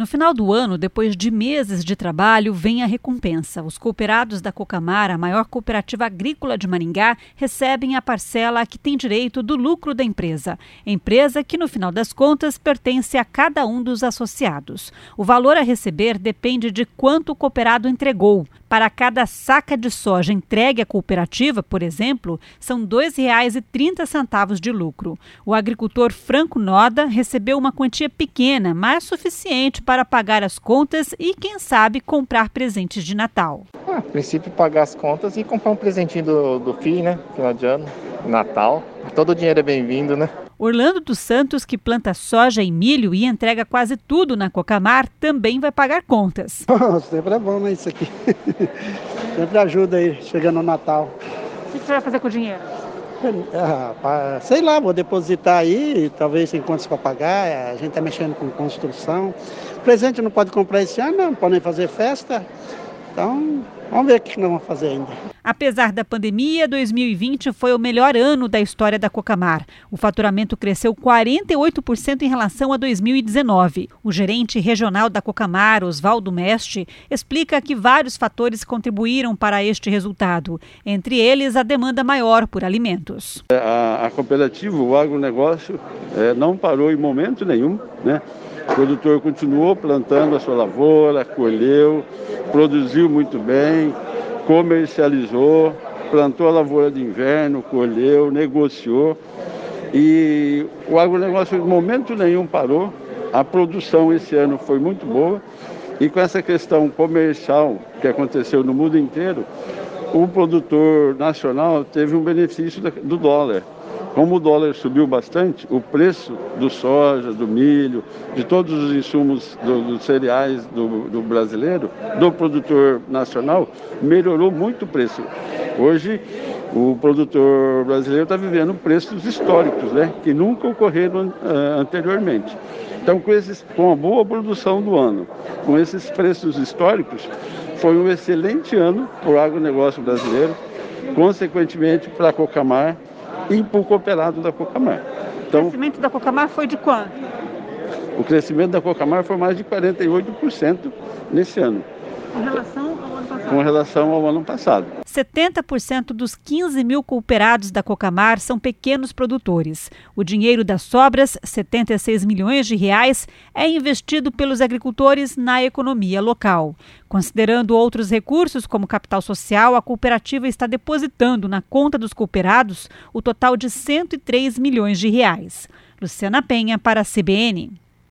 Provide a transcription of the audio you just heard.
No final do ano, depois de meses de trabalho, vem a recompensa. Os cooperados da Cocamar, a maior cooperativa agrícola de Maringá, recebem a parcela que tem direito do lucro da empresa. Empresa que, no final das contas, pertence a cada um dos associados. O valor a receber depende de quanto o cooperado entregou. Para cada saca de soja entregue à cooperativa, por exemplo, são R$ 2,30 de lucro. O agricultor Franco Noda recebeu uma quantia pequena, mas suficiente para pagar as contas e, quem sabe, comprar presentes de Natal. A princípio, pagar as contas e comprar um presentinho do filho, né? Final de ano, Natal. Todo o dinheiro é bem-vindo, né? Orlando dos Santos, que planta soja e milho e entrega quase tudo na Cocamar, também vai pagar contas. Sempre é bom, né, isso aqui. Sempre ajuda aí, chegando no Natal. O que você vai fazer com o dinheiro? Sei lá, vou depositar aí, talvez tem contas para pagar, a gente está mexendo com construção. Presente não pode comprar esse ano, não podem fazer festa, então vamos ver o que nós vamos fazer ainda. Apesar da pandemia, 2020 foi o melhor ano da história da Cocamar. O faturamento cresceu 48% em relação a 2019. O gerente regional da Cocamar, Osvaldo Mestre, explica que vários fatores contribuíram para este resultado. Entre eles, a demanda maior por alimentos. A cooperativa, o agronegócio, não parou em momento nenhum, né? O produtor continuou plantando a sua lavoura, colheu, produziu muito bem, comercializou, plantou a lavoura de inverno, colheu, negociou. E o agronegócio em momento nenhum parou. A produção esse ano foi muito boa. E com essa questão comercial que aconteceu no mundo inteiro, o produtor nacional teve um benefício do dólar. Como o dólar subiu bastante, o preço do soja, do milho, de todos os insumos dos cereais do brasileiro, do produtor nacional, melhorou muito o preço. Hoje, o produtor brasileiro está vivendo preços históricos, né, que nunca ocorreram anteriormente. Então, com a boa produção do ano, com esses preços históricos, foi um excelente ano para o agronegócio brasileiro, consequentemente para a Cocamar, e para o cooperado da Cocamar. Então, o crescimento da Cocamar foi de quanto? O crescimento da Cocamar foi mais de 48% nesse ano. Com relação ao ano passado? Com relação ao ano passado. 70% dos 15 mil cooperados da Cocamar são pequenos produtores. O dinheiro das sobras, 76 milhões de reais, é investido pelos agricultores na economia local. Considerando outros recursos, como capital social, a cooperativa está depositando na conta dos cooperados o total de 103 milhões de reais. Luciana Penha, para a CBN.